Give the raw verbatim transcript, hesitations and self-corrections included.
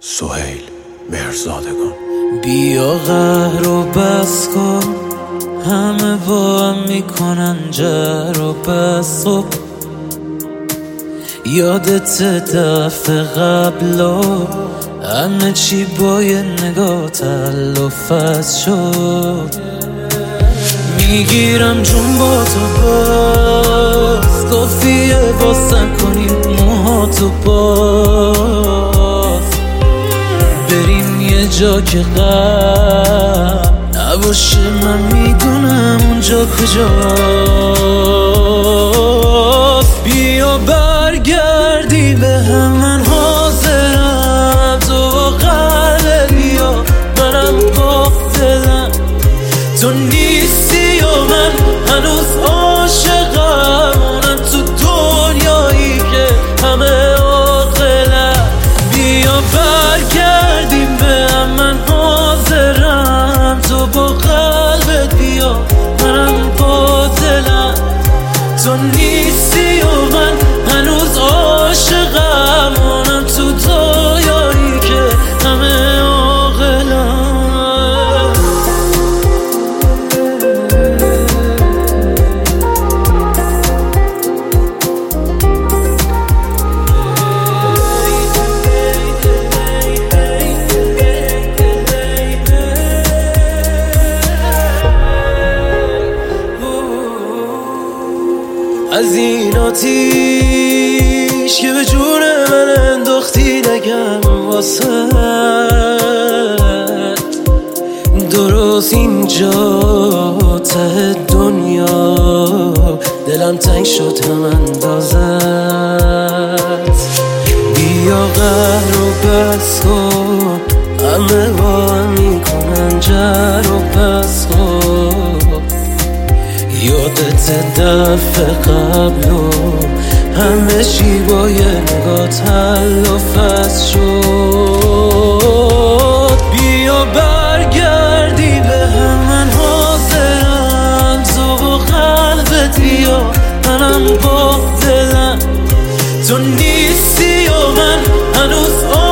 سهیل مهرزادگان. بیا قهر و بس کن، همه با هم میکنن جر و بس کن. یادت دفعه قبلا همه چی با یه نگاه تلافت شد. میگیرم جون با تو باز، کافیه واسه کنیم موهاتو باز. بریم یه جا که غم نباشه، من میدونم اونجا کجاست. بیا برگردی به هم، من حاضرم. تو با قلب بیا، منم با دلم. تو نیستی و من هنوز عاشقم، اونم تو دنیایی که همه عاقلم. بیا برگردیم به هم، من حاضرم. تو با قلبت بیا، منم با دلم. تو نیستی و من هنوز عاشقم، اونم تو دنیایی که همه عاقلم. از این آتیش که به جون من انداختی نگم واسه درست اینجا ته دنیا دلم تنگ شد هم اندازت. بیا قهر و بس کن، همه با هم میکنن جر و بس کن. یادت دفعه قبلو همه چی با یه نگاه تلافت شد. بیا برگردی به هم، من حاضرم. تو با قلبت بیا، منم با دلم. تو نیستی و من هنوز